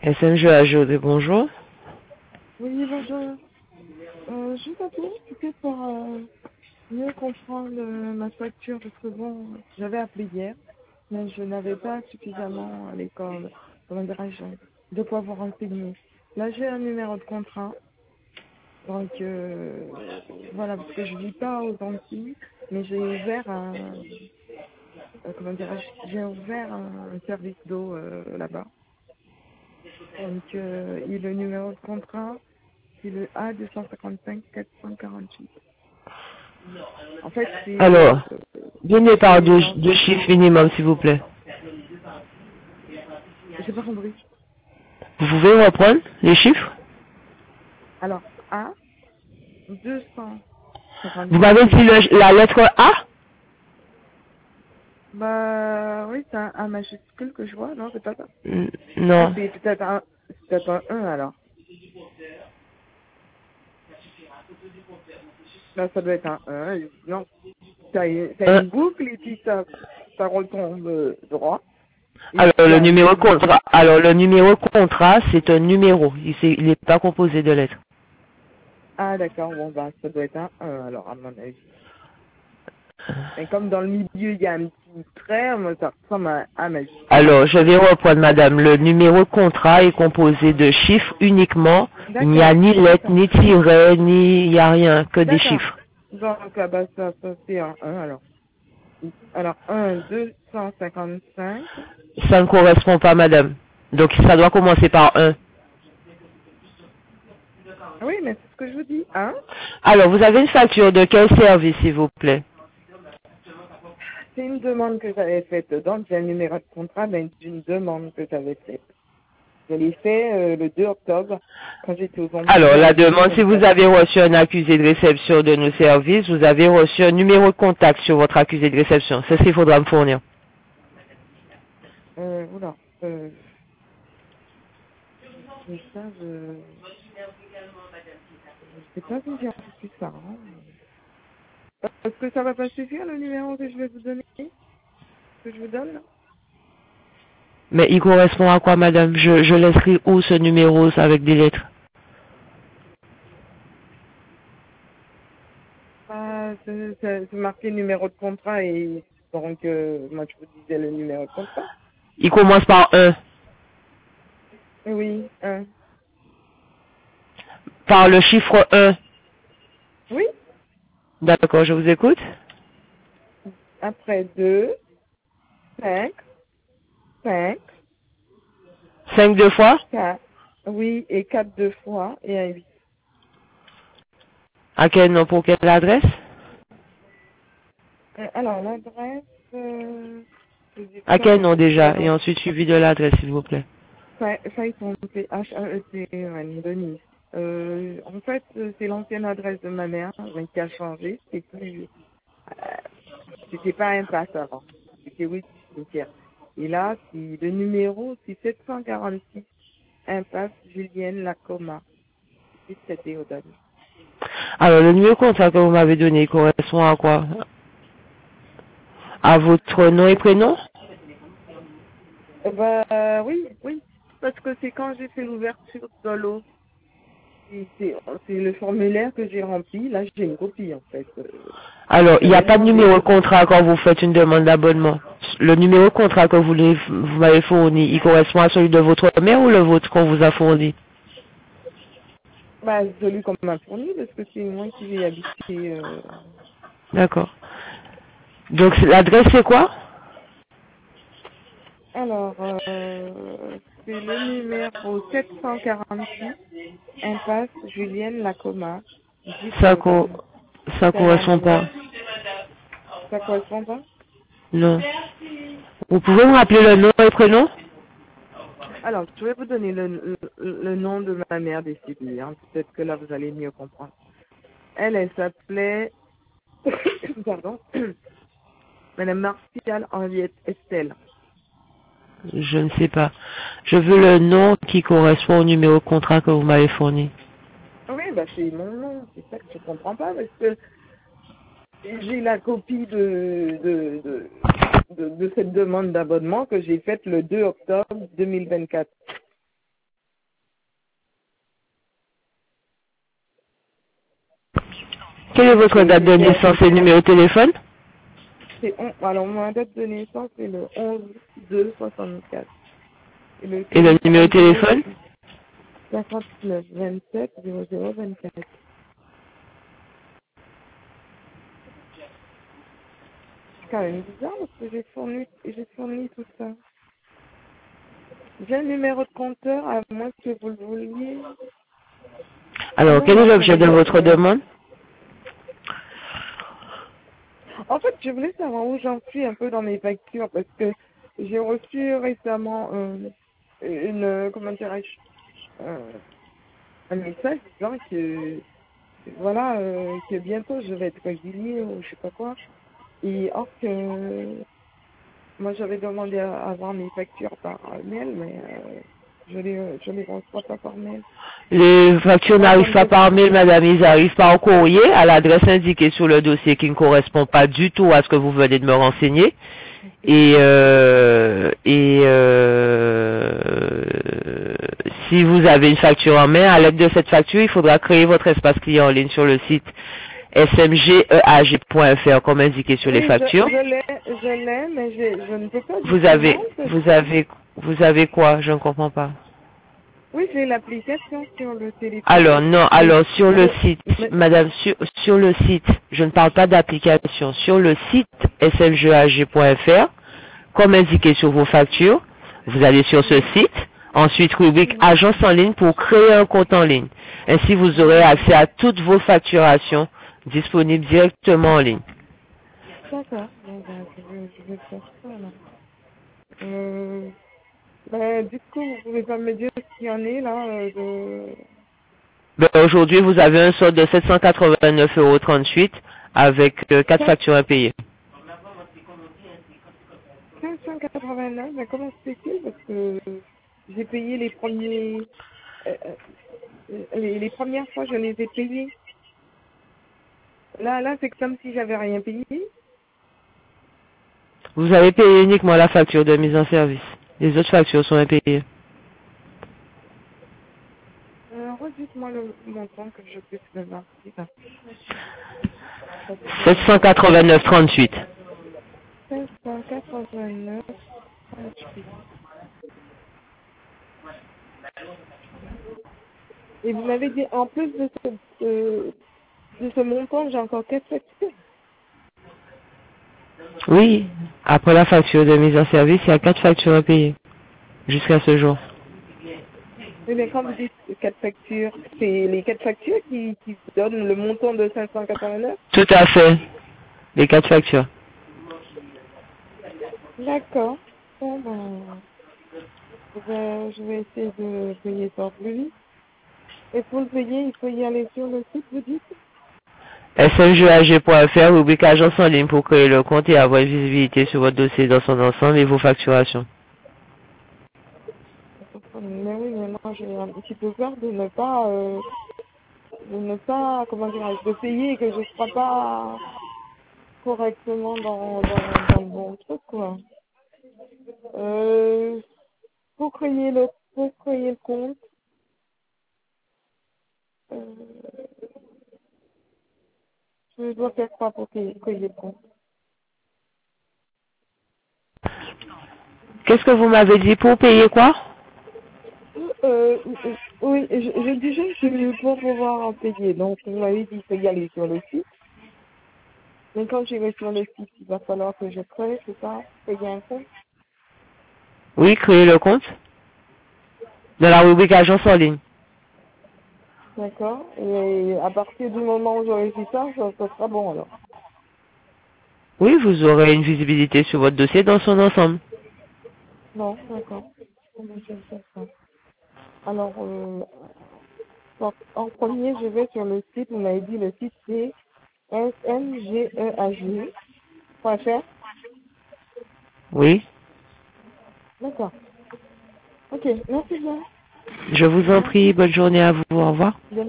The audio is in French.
SMG AGOD, bonjour. Oui, bonjour. Je vous appelle, c'était pour mieux comprendre ma facture, parce que bon, j'avais appelé hier, mais je n'avais pas suffisamment à l'école, comment dirais-je, de quoi vous renseigner. Là, j'ai un numéro de contrat, donc voilà, parce que je vis pas aux Antilles, mais j'ai ouvert comment dirais-je, j'ai ouvert un service d'eau là-bas. Donc, et le numéro de contrat, c'est le A255 448. En fait, c'est... Alors, donnez par c'est deux chiffres minimum, s'il vous plaît. j'ai pas compris. Vous pouvez reprendre les chiffres? Alors, A, Vous 255. m'avez dit la lettre A? Bah oui, c'est un A majuscule que je vois, non, c'est pas ça. Ah, Non. c'est peut-être un 1 alors. Là, ça doit être un 1. Non, ça a Un. une boucle et puis ça retombe droit. Et Alors, puis il y le a un numéro virgule. contrat. Alors, le numéro contrat, c'est un numéro. Il n'est pas composé de lettres. Ah, d'accord, bon, bah ça doit être un 1 alors, à mon avis. Et comme dans le milieu, il y a un petit trait, moi, ça ressemble à un A majuscule. Alors, je vais reprendre, madame. Le numéro contrat est composé de chiffres uniquement. Il n'y a D'accord, ni lettres, d'accord, ni tirets, ni... Il n'y a rien, que des d'accord. chiffres. Donc, ah bah, ça c'est un 1 alors. Alors, 1, 255. Ça ne correspond pas, madame. Donc, ça doit commencer par un. Ah oui, mais c'est ce que je vous dis, hein. Alors, vous avez une facture de quel service, s'il vous plaît? C'est une demande que j'avais faite. Donc, j'ai un numéro de contrat, mais d'une demande que j'avais faite. Je l'ai fait le 2 octobre, quand j'étais aux Alors, Antilles la en demande, si vous 2024. avez reçu un accusé de réception de nos services, vous avez reçu un numéro de contact sur votre accusé de réception. C'est ce qu'il faudra me fournir. Oula, mais ça, je sais pas si j'ai reçu ça, hein. Parce que ça va pas suffire le numéro que je vais vous donner, que je vous donne là. Mais il correspond à quoi, madame? Je l'inscris où, ce numéro, avec des lettres? C'est marqué numéro de contrat et donc moi je vous disais le numéro de contrat. Il commence par un. Oui, Par le chiffre un. oui. D'accord, je vous écoute. Après 2, 5, 5, 5 deux fois. 4. Oui, et 4 deux fois et un 8. À quel nom, pour quelle adresse? Alors l'adresse, c'est À ça, quel nom c'est déjà? Et dans ensuite suivi de l'adresse, s'il vous plaît. ça ils sont H-A-E-T-E-N, Denise. En fait, c'est l'ancienne adresse de ma mère, mais qui a changé. C'est plus, c'était pas un passe avant. C'était oui, cimetière. Et là, le numéro, c'est 746 impasse Julienne Lacoma. C'est Théodore. Alors, le numéro de contrat que vous m'avez donné il correspond à quoi? À votre nom et prénom? Oui, oui. Parce que c'est quand j'ai fait l'ouverture de l'eau. C'est le formulaire que j'ai rempli. Là, j'ai une copie, en fait. Alors, il n'y a J'avais pas de demandé. numéro de contrat quand vous faites une demande d'abonnement. Le numéro de contrat que vous m'avez fourni, il correspond à celui de votre mère ou le vôtre qu'on vous a fourni? Bah, celui qu'on m'a fourni, parce que c'est moi qui vais habiter. D'accord. Donc, l'adresse c'est quoi? Alors, c'est le numéro 746, impasse Julienne Lacoma, 10 Ça, Théodone, ça correspond Saint-Manuel. pas. Ça correspond pas? Non. Vous pouvez me rappeler le nom et prénom? Alors, je vais vous donner le nom de ma mère décédée. Hein. Peut-être que là, vous allez mieux comprendre. Elle s'appelait, pardon, Madame Martial Henriette Estelle. Je ne sais pas. Je veux le nom qui correspond au numéro de contrat que vous m'avez fourni. Oui, bah c'est mon nom. C'est ça que je comprends pas, parce que j'ai la copie de cette demande d'abonnement que j'ai faite le 2 octobre 2024. Quelle est votre date de naissance et numéro de téléphone? Alors, ma date de naissance, c'est le 11-2-64. Et le numéro de téléphone? 59 27 00 24. C'est quand même bizarre parce que j'ai fourni tout ça. J'ai le numéro de compteur à moins que vous le vouliez. Alors, quel est l'objet de votre demande? En fait, je voulais savoir où j'en suis un peu dans mes factures parce que j'ai reçu récemment comment dirais-je, un message disant que voilà, que bientôt je vais être résiliée ou je sais pas quoi. Et or que moi j'avais demandé à avoir mes factures par mail, mais je les reçois pas par mail. Les factures n'arrivent pas par mail, madame, ils arrivent par courrier à l'adresse indiquée sur le dossier qui ne correspond pas du tout à ce que vous venez de me renseigner. Et si vous avez une facture en main, à l'aide de cette facture, il faudra créer votre espace client en ligne sur le site smgeag.fr comme indiqué sur les factures. Je l'ai, mais je ne peux pas. Vous avez quoi? Je ne comprends pas. Oui, j'ai l'application sur le téléphone. Alors non, alors sur le site, madame, sur le site, je ne parle pas d'application, sur le site smgeag.fr, comme indiqué sur vos factures, vous allez sur ce site, ensuite rubrique agence en ligne pour créer un compte en ligne. Ainsi, vous aurez accès à toutes vos facturations disponibles directement en ligne. D'accord, bon, ben, je vais faire ça là. Du coup, vous pouvez pas me dire ce qu'il y en est là Aujourd'hui, vous avez un solde de 789,38 € avec 4 factures à payer. 589, mais comment se fait-il? Parce que j'ai payé les premiers... les premières fois, je les ai payés. Là, c'est comme si j'avais rien payé. Vous avez payé uniquement la facture de mise en service. Les autres factures sont impayées. Redites-moi le montant que je puisse le voir. 789,38. 789. Et vous m'avez dit, en plus de ce montant, j'ai encore 4 factures. Oui, après la facture de mise en service, il y a 4 factures à payer jusqu'à ce jour. Oui, mais quand vous dites 4 factures, c'est les 4 factures qui vous donnent le montant de 589? Tout à fait, les 4 factures. D'accord. Bon, ben, je vais essayer de payer ça plus vite. Et pour le payer, il faut y aller sur le site, vous dites? smgeag.fr, rubrique agence en ligne pour créer le compte et avoir une visibilité sur votre dossier dans son ensemble et vos facturations. Mais oui, mais moi j'ai un petit peu peur de ne pas, comment dirais-je, de payer et que je ne sois pas correctement dans le bon truc, quoi. Pour créer le compte, je dois faire quoi pour créer le compte? Qu'est-ce que vous m'avez dit pour payer quoi? Oui, je disais que pour pouvoir en payer, donc vous m'avez dit qu'il faut y aller sur le site. Mais quand j'irai sur le site, il va falloir que je crée, c'est ça, payer un compte. Oui, créer le compte dans la rubrique agence en ligne. D'accord. Et à partir du moment où j'aurai fait ça, ça sera bon alors. Oui, vous aurez une visibilité sur votre dossier dans son ensemble. Non, d'accord. Bon, ben, je vais faire ça. Alors, donc, en premier, je vais sur le site. Vous m'avez dit le site c'est smgeag.fr. Oui. D'accord. Ok, merci bien. Je vous en prie, bonne journée à vous, au revoir. Bien